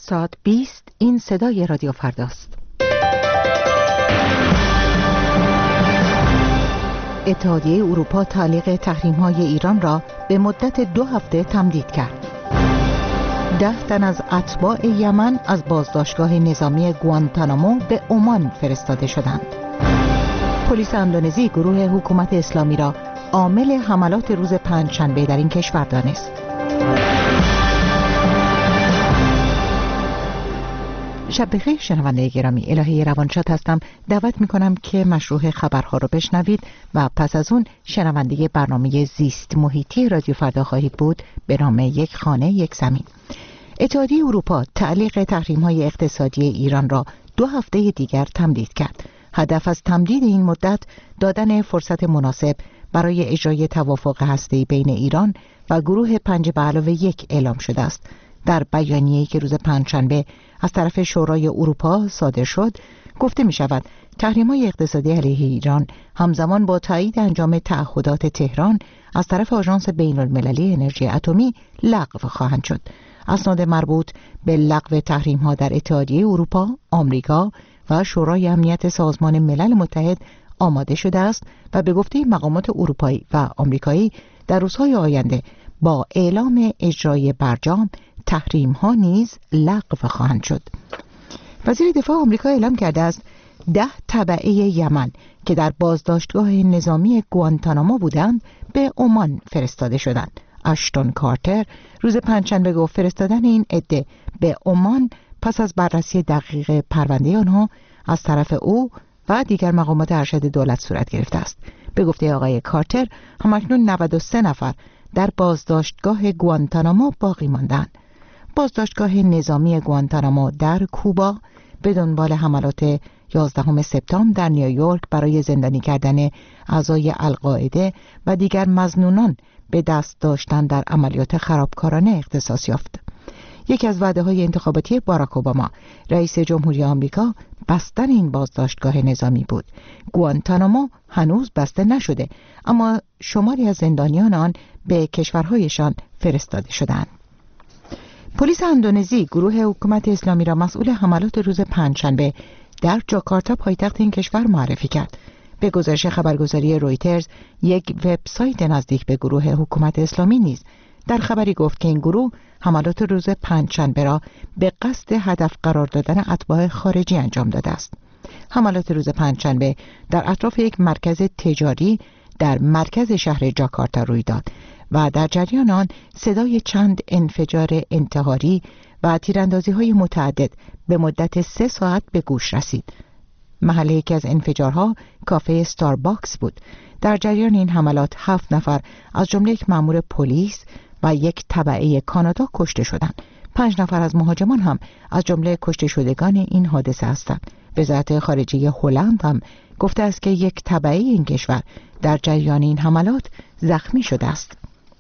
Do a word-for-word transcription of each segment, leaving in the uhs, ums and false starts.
ساعت بیست این صدای رادیو فرداست. اتحادیه اروپا تعلیق تحریم‌های ایران را به مدت دو هفته تمدید کرد. ده تن از اتباع یمن از بازداشتگاه نظامی گوانتانامو به عمان فرستاده شدند. پلیس اندونزی گروه حکومت اسلامی را عامل حملات روز پنجشنبه در این کشور دانست. شب بخیر شنونده گرامی، الهه روانشاد هستم. دعوت میکنم که مشروع خبرها رو بشنوید و پس از اون شنونده برنامه زیست محیطی رادیو فردا خواهید بود به نام یک خانه یک زمین. اتحادیه اروپا تعلیق تحریم‌های اقتصادی ایران را دو هفته دیگر تمدید کرد. هدف از تمدید این مدت دادن فرصت مناسب برای اجرای توافق هسته‌ای بین ایران و گروه پنج به علاوه یک اعلام شده است. در بیانیه‌ای که روز پنجشنبه از طرف شورای اروپا صادر شد گفته می شود تحریم‌های اقتصادی علیه ایران همزمان با تایید انجام تعهدات تهران از طرف آژانس بین‌المللی انرژی اتمی لغو خواهند شد. اسناد مربوط به لغو تحریم‌ها در اتحادیه اروپا، آمریکا و شورای امنیت سازمان ملل متحد آماده شده است و به گفته مقامات اروپایی و آمریکایی در روزهای آینده با اعلام اجرای برجام تحریم ها نیز لغو خواهند شد. وزیر دفاع آمریکا اعلام کرده است ده تبعه یمن که در بازداشتگاه نظامی گوانتانامو بودند به عمان فرستاده شدند. اشتون کارتر روز پنجشنبه گفت فرستادن این عده به عمان پس از بررسی دقیق پرونده آنها از طرف او و دیگر مقامات ارشد دولت صورت گرفته است. به گفته آقای کارتر همکنون نود و سه نفر در بازداشتگاه گوانتانامو باقی ماندند. بازداشتگاه نظامی گوانتانامو در کوبا به دنبال حملات یازدهم سپتامبر در نیویورک برای زندانی کردن اعضای القاعده و دیگر مظنونان به دست داشتن در عملیات خرابکارانه اختصاص یافت. یکی از وعده‌های انتخاباتی باراک اوباما رئیس جمهوری آمریکا بستن این بازداشتگاه نظامی بود. گوانتانامو هنوز بسته نشده اما شماری از زندانیان آن به کشورهایشان فرستاده شدند. پلیس اندونزی گروه حکومت اسلامی را مسئول حملات روز پنجشنبه در جاکارتا پایتخت این کشور معرفی کرد. به گزارش خبرگزاری رویترز یک وبسایت نزدیک به گروه حکومت اسلامی نیز در خبری گفت که این گروه حملات روز پنجشنبه را به قصد هدف قرار دادن اتباع خارجی انجام داده است. حملات روز پنجشنبه در اطراف یک مرکز تجاری در مرکز شهر جاکارتا روی داد و در جریان آن صدای چند انفجار انتحاری و تیراندازی‌های متعدد به مدت سه ساعت به گوش رسید. محل یکی از انفجارها کافه استارباکس بود. در جریان این حملات هفت نفر از جمله یک مأمور پلیس و یک تبعه کانادا کشته شدند. پنج نفر از مهاجمان هم از جمله کشته شدگان این حادثه هستند. وزارت خارجه هلند هم گفته است که یک تبعه این کشور در جریان این حملات زخمی شده است.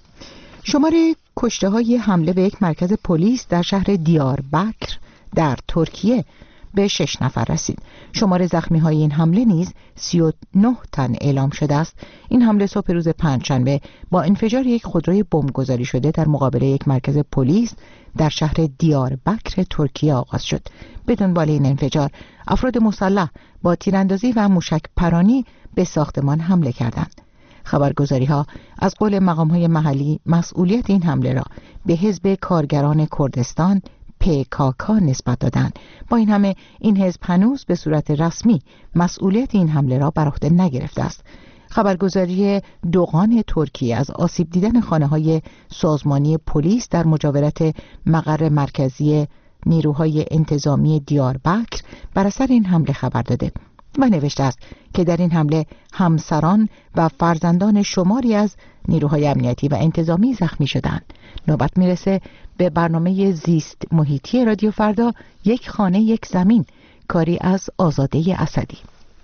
شمار کشته‌های حمله به یک مرکز پلیس در شهر دیاربکر در ترکیه به شش نفر رسید. شمار زخمی‌های این حمله نیز سی و نه تن اعلام شده است. این حمله صبح روز پنجشنبه با انفجار یک خودروی بمبگذاری شده در مقابل یک مرکز پلیس در شهر دیاربکر ترکیه آغاز شد. به دنبال این انفجار افراد مسلح با تیراندازی و موشک پرانی به ساختمان حمله کردند. خبرگزاری‌ها از قول مقام‌های محلی مسئولیت این حمله را به حزب کارگران کردستان پی کا کا نسبت دادند. با این همه این حزب هنوز به صورت رسمی مسئولیت این حمله را بر عهده نگرفته است. خبرگزاری دوغان ترکیه از آسیب دیدن خانه‌های سازمانی پلیس در مجاورت مقر مرکزی نیروهای انتظامی دیاربکر بر اثر این حمله خبر داده و نوشته است که در این حمله همسران و فرزندان شماری از نیروهای امنیتی و انتظامی زخمی شدند. نوبت میرسه به برنامه زیست محیطی رادیو فردا یک خانه یک زمین، کاری از آزاده اسدی.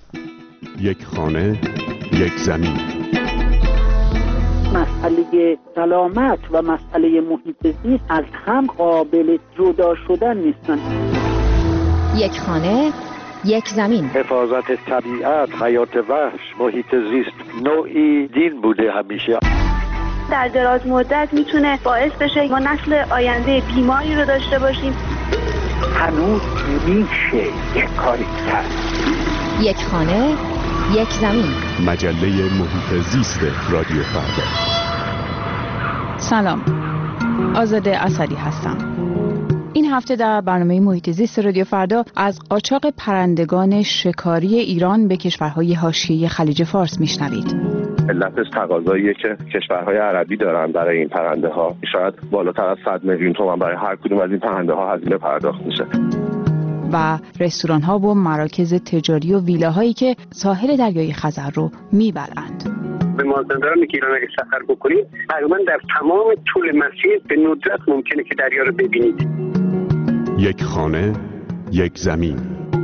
یک خانه یک زمین. مسئله سلامت و مسئله محیط زیست از هم قابل جدا شدن نیستند. یک خانه یک زمین. حفاظت طبیعت، حیات وحش، محیط زیست نوعی دین بوده همیشه. در دراز مدت میتونه باعث بشه ما نسل آینده بیماری رو داشته باشیم. هنوز میشه یک کاری کرد. یک خانه، یک زمین. مجله محیط زیست رادیو فردا. سلام، آزاده اسدی هستم. این هفته در برنامه محیط زیست رادیو فردا از قاچاق پرندگان شکاری ایران به کشورهای حاشیه خلیج فارس میشنوید. علتش تقاضاییه که کشورهای عربی دارن برای این پرنده ها. شاید بالاتر از صد میلیون تومان برای هر کدوم از این پرنده ها هزینه پرداخت میشه. و رستوران ها و مراکز تجاری و ویلاهایی که ساحل دریای خزر رو میبلند. به مازندران که ایران اگه سفر بکنید تقریبا در تمام طول مسیر به ندرت ممکنه که دریا رو ببینید. یک خانه، یک زمین.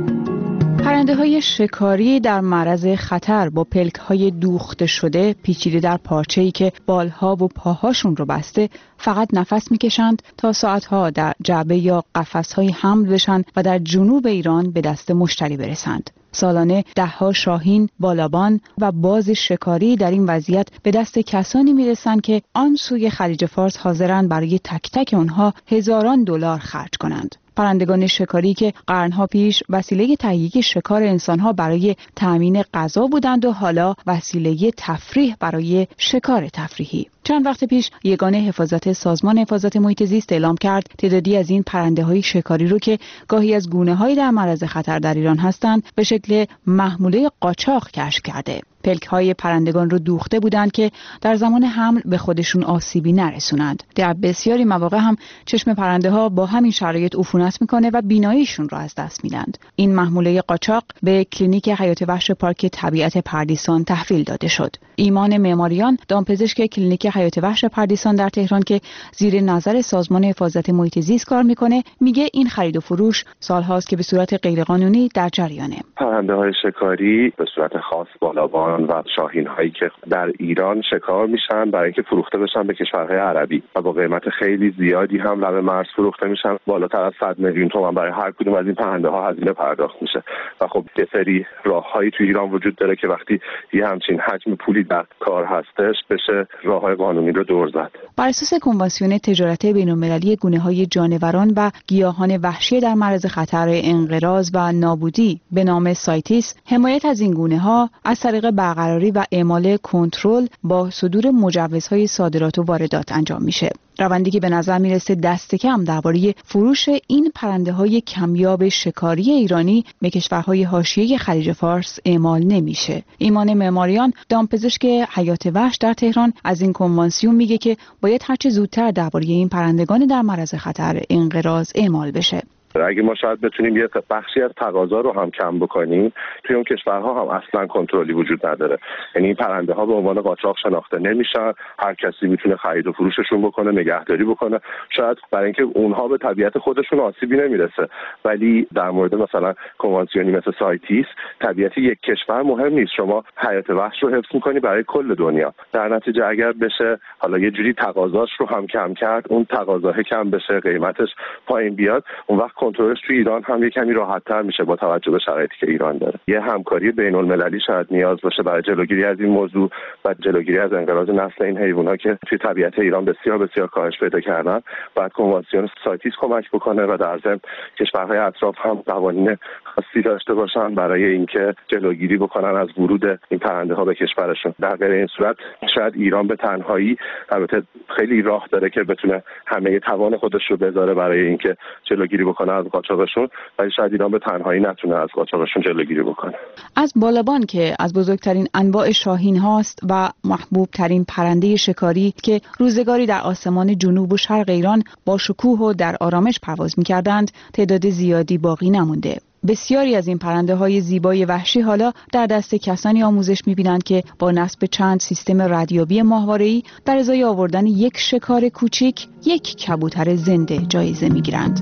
پرنده های شکاری در معرض خطر با پلک های دوخته شده پیچیده در پارچه‌ای که بالها و پاهاشون رو بسته فقط نفس میکشند تا ساعتها در جعبه یا قفس‌های حمل بشن و در جنوب ایران به دست مشتری برسند. سالانه دهها شاهین، بالابان و باز شکاری در این وضعیت به دست کسانی میرسند که آن سوی خلیج فارس حاضرند برای تک تک اونها هزاران دلار خرج کنند. پرندگان شکاری که قرنها پیش وسیله تهیه شکار انسانها برای تأمین غذا بودند و حالا وسیله تفریح برای شکار تفریحی. چند وقت پیش یگان حفاظت سازمان حفاظت محیط زیست اعلام کرد تعدادی از این پرنده‌های شکاری رو که گاهی از گونه‌های در معرض خطر در ایران هستند به شکل محموله قاچاق کشف کرده. پلک‌های پرندگان رو دوخته بودند که در زمان حمل به خودشون آسیبی نرسونند. در بسیاری مواقع هم چشم پرنده‌ها با همین شرایط عفونت میکنه و بیناییشون رو از دست میدند. این محموله قاچاق به کلینیک حیات وحش پارک طبیعت پردیسان تحویل داده شد. ایمان معماریان، دامپزشک کلینیک حیات وحش پردیسان در تهران که زیر نظر سازمان حفاظت محیط زیست کار میکنه، میگه این خرید و فروش سالهاست که به صورت غیرقانونی در جریانه. پرنده‌های شکاری به صورت خاص بالابان و شاهین هایی که در ایران شکار میشن برای اینکه فروخته بشن به کشورهای عربی و با قیمت خیلی زیادی هم لب مرز فروخته میشن. بالاتر از صد میلیون تومان برای هر کدوم از این پرنده ها هزینه پرداخت میشه و خب یه سری راههایی تو ایران وجود داره که وقتی یه همچین حجم پولی در کار هستش بشه راههای قانونی رو دور زد. بر اساس کنوانسیون تجارت بین‌المللی گونه‌های جانوران و گیاهان وحشی در معرض خطر انقراض و نابودی به نام سایتیس، حمایت از این گونه‌ها از طریق برقراری و اعمال کنترل با صدور مجوزهای صادرات و واردات انجام میشه. روندی که به نظر میرسه دست کم درباره فروش این پرنده‌های کمیاب شکاری ایرانی به کشورهای حاشیه خلیج فارس اعمال نمیشه. ایمان معماریان، دامپزشک حیات وحش در تهران، از این کنوانسیون میگه که باید هرچه زودتر درباره این پرندگان در معرض خطر انقراض اعمال بشه. اگه ما شاید بتونیم یه بخشی از تقاضا رو هم کم بکنیم، توی اون کشورها هم اصلا کنترلی وجود نداره. یعنی این پرنده ها به عنوان قاچاق شناخته نمیشن، هر کسی میتونه خرید و فروششون بکنه، نگهداری بکنه. شاید برای اینکه اونها به طبیعت خودشون آسیبی نمیرسه، ولی در مورد مثلا کنوانسیونی مثل سایتیس طبیعت یک کشور مهم نیست. شما حیات وحش رو حفظ میکنی برای کل دنیا. در نتیجه اگر بشه حالا یه جوری تقاضاش رو هم کم کرد، اون تقاضا کم بشه، قیمتش پایین بیاد، اون وقت کنترلش توی ایران هم یه کمی راحت‌تر میشه با توجه به شرایطی که ایران داره. یه همکاری بین‌المللی شاید نیاز باشه برای جلوگیری از این موضوع و جلوگیری از انقراض نسل این حیوانات که توی طبیعت ایران بسیار بسیار کاهش پیدا کردن. بعد کنوانسیون سایتیس کمک بکنه و در ضمن کشورهای اطراف هم قوانین خاصی داشته باشن برای اینکه جلوگیری بکنن از ورود این پرنده‌ها به کشورشون. در غیر این صورت شاید ایران به تنهایی، البته خیلی راه داره که بتونه همه توان خودش رو بذاره برای اینکه جلوگیری بکنه از قاچاقشون، ولی شاید ایران به تنهایی نتونه از قاچاقشون جلوگیری بکنه. از بالابان که از بزرگترین انواع شاهین هاست و محبوب ترین پرنده شکاری که روزگاری در آسمان جنوب و شرق ایران با شکوه و در آرامش پرواز می‌کردند، تعداد زیادی باقی نمونده. بسیاری از این پرنده های زیبای وحشی حالا در دست کسانی آموزش می‌بینند که با نصب چند سیستم ردیابی ماهواره‌ای در ازای آوردن یک شکار کوچیک یک کبوتر زنده جایزه می‌گیرند.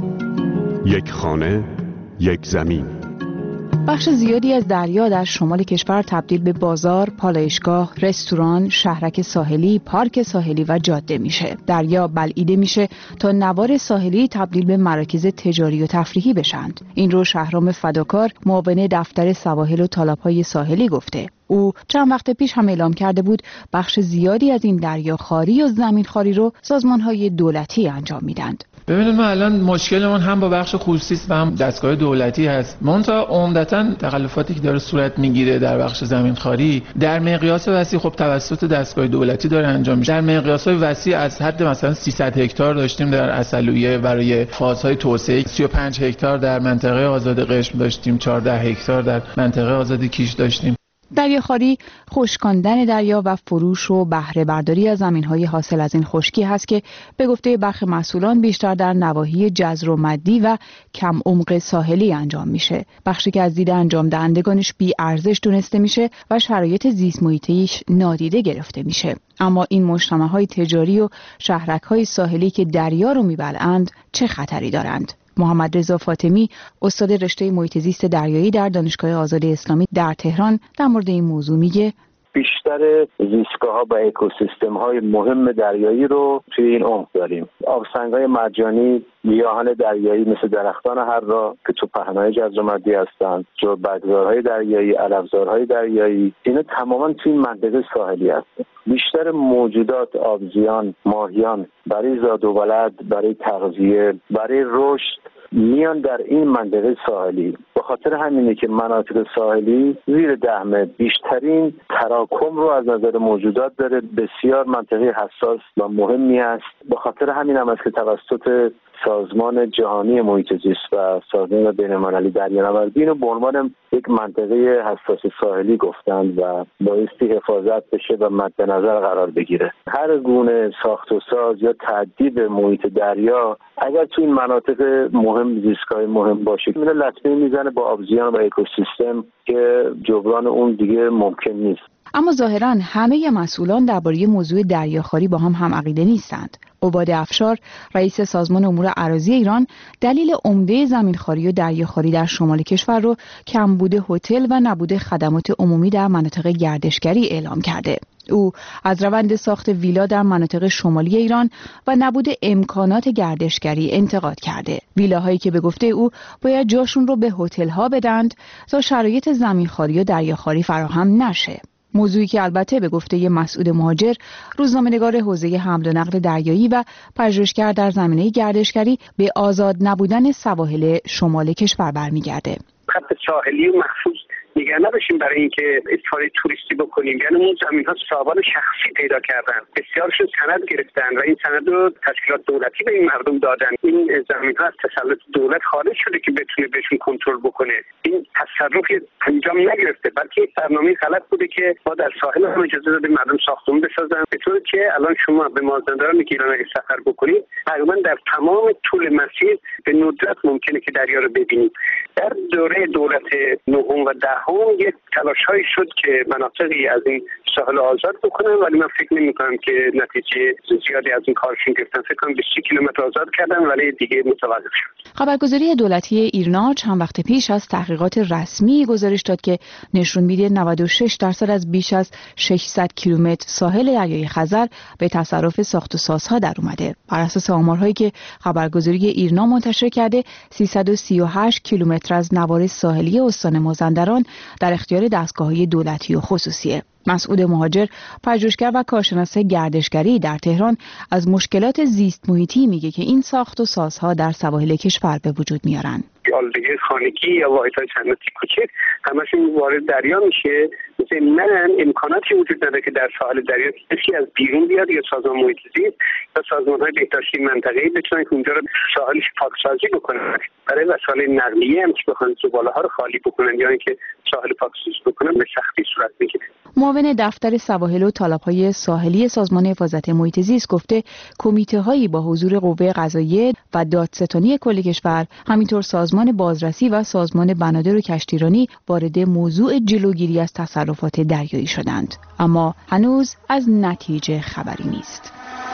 یک خانه، یک زمین. بخش زیادی از دریا در شمال کشور تبدیل به بازار، پالایشگاه، رستوران، شهرک ساحلی، پارک ساحلی و جاده میشه. دریا بلعیده میشه تا نوار ساحلی تبدیل به مراکز تجاری و تفریحی بشند. این رو شهرام فداکار، معاون دفتر سواحل و تالاب‌های ساحلی گفته. او چند وقت پیش هم اعلام کرده بود بخش زیادی از این دریاخواری و زمینخواری رو سازمان‌های دولتی انجام میدند. ببینید ما الان مشکلمون هم با بخش خصوصی و هم دستگاه دولتی هست. منتها عمدتاً تخلفاتی که داره صورت میگیره در بخش زمینخواری در مقیاس وسیع خب توسط دستگاه دولتی داره انجام میشه. در مقیاس‌های وسیع از حد مثلا سیصد هکتار داشتیم در عسلویه برای فازهای توسعه، سی و پنج هکتار در منطقه آزاد قشم داشتیم، چهارده هکتار در منطقه آزاد کیش داشتیم. دریاخواری خشکاندن دریا و فروش و بهره برداری از زمین‌های حاصل از این خشکی هست که به گفته برخی مسئولان بیشتر در نواحی جزر و مدی و کم عمق ساحلی انجام میشه. بخشی که از دید انجام دهندگانش بی ارزش دونسته میشه و شرایط زیست محیطیش نادیده گرفته میشه. اما این مجتمع‌های تجاری و شهرک‌های ساحلی که دریا رو میبلعند چه خطری دارند؟ محمد رضا فاطمی، استاد رشته محیط زیست دریایی در دانشگاه آزاد اسلامی در تهران، در مورد این موضوع میگه بیشتر زیستگاه‌ها و اکوسیستم‌های مهم دریایی رو توی این عمق داریم. آبسنگ‌های مرجانی، گیاهان دریایی مثل درختان هررا که تو پهنای جزر و مدی هستند، جربگزارهای دریایی، علفزارهای دریایی، اینا تماما توی این منطقه ساحلی هستند. بیشتر موجودات آبزیان، ماهیان برای زاد و ولد، برای تغذیه، برای رشد میان در این منطقه ساحلی. به خاطر همینه که مناطق ساحلی زیر ده متر بیشترین تراکم رو از نظر موجودات داره، بسیار منطقه حساس و مهمی است. به خاطر همین هم است که توسط سازمان جهانی محیط زیست و سازمان بین‌المللی دریانوردی اینو به عنوان یک منطقه حساس ساحلی گفتند و بایستی حفاظت بشه و مد نظر قرار بگیره. هر گونه ساخت و ساز یا تعدیب محیط دریا اگر تو این مناطق مهم زیستگاه مهم باشه میره لطمه میزنه با آبزیان و اکوسیستم که جبران اون دیگه ممکن نیست. اما ظاهراً همه مسئولان درباره موضوع دریاخواری با هم هم عقیده نیستند. عباد افشار، رئیس سازمان امور اراضی ایران، دلیل عمده زمینخواری و دریاخواری در شمال کشور رو کمبود هتل و نبود خدمات عمومی در مناطق گردشگری اعلام کرده. او از روند ساخت ویلا در مناطق شمالی ایران و نبود امکانات گردشگری انتقاد کرده. ویلاهایی که به گفته او باید جاشون رو به هتل‌ها بدند تا شرایط زمینخواری و دریاخواری فراهم نشه. موضوعی که البته به گفته ی مسعود مهاجر، روزنامه‌نگار حوزه حمل و نقل دریایی و پژوهشگر در زمینه گردشگری، به آزاد نبودن سواحل شمال کشور برمیگرده. خط ساحلی محفوظ نگه نباشیم برای اینکه استفاده توریستی بکنیم. یعنی اون زمین‌ها صاحبان شخصی پیدا کردن، بسیارشون سند گرفتن و این سند رو تشکیلات دولتی به این مردم دادن. این زمین‌ها از تسلط دولت خارج شده که بتونه بهشون کنترل بکنه. این تصرف انجام نگرفته، بلکه یک برنامه غلط بوده که ما در ساحل هم اجازه دادیم مردم ساختمون بسازن، به طوری که الان شما به مازندران گیلان اگه سفر بکنید تقریبا در تمام طول مسیر به ندرت ممکنه که دریا رو ببینید. در دوره دولت نهم و دهم یک تلاش‌هایی شد که مناطقی از این ساحل آزاد بکنن، ولی من فکر نمی‌کنم که نتیجه زیادی از این کارشون گرفتن. فکر کنم بیست کیلومتر آزاد کردن ولی دیگه متوقف شد. خبرگزاری دولتی ایرنا چند وقت پیش از تحقیقات رسمی گزارش داد که نشون میده نود و شش درصد از بیش از ششصد کیلومتر ساحل دریای خزر به تصرف ساخت و سازها در اومده. بر اساس آمارهایی که خبرگزاری ایرنا منتشر کرده، سیصد و سی و هشت کیلومتر از نوار ساحلی استان مازندران در اختیار دستگاه‌های دولتی و خصوصیه. مسعود مهاجر، پژوهشگر و کارشناس گردشگری در تهران، از مشکلات زیست محیطی میگه که این ساخت و سازها در سواحل کشور به وجود میارن. آلودگی خانگی یا واحدهای صنعتی کوچک همشون وارد دریا میشه. ضمناً امکاناتی وجود نداره که در ساحل دریا کسی از بیرون بیاد یا سازمان محیط زیست یا سازمان‌های بهداشتی منطقه‌ای بتونن که اونجا رو ساحلش پاکسازی بکنن. برای وسایل نقلیه هم که بخوان زباله‌ها رو خالی بکنن یا اینکه ساحل پاکسازی بکنن به سختی صورت میگیره. معاون دفتر سواحل و تالاب‌های ساحلی سازمان حفاظت محیط زیست گفته کمیته‌هایی با حضور قوه قضاییه و دادستانی کل کشور، همینطور سازمان بازرسی و سازمان بنادر و کشتیرانی وارد موضوع جلوگیری از تصرفات دریایی شدند، اما هنوز از نتیجه خبری نیست.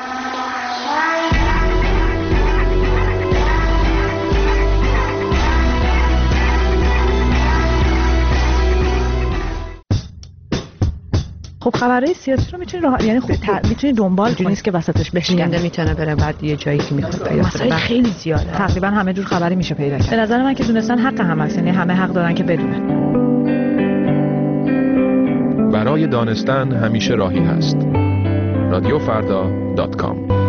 خب خبرهای سیاسی رو میتونی راه... یعنی خب ت... میتونی دنبال کنی که وسطش بشینه، میتونه بره بعد یه جایی که میخواد پیدا مسائل خیلی زیاده، تقریبا همه جور خبری میشه پیدا کرد. به نظر من که دونستن حق همه است، یعنی همه حق دارن که بدونن. برای دانستن همیشه راهی هست. رادیو فردا دات کام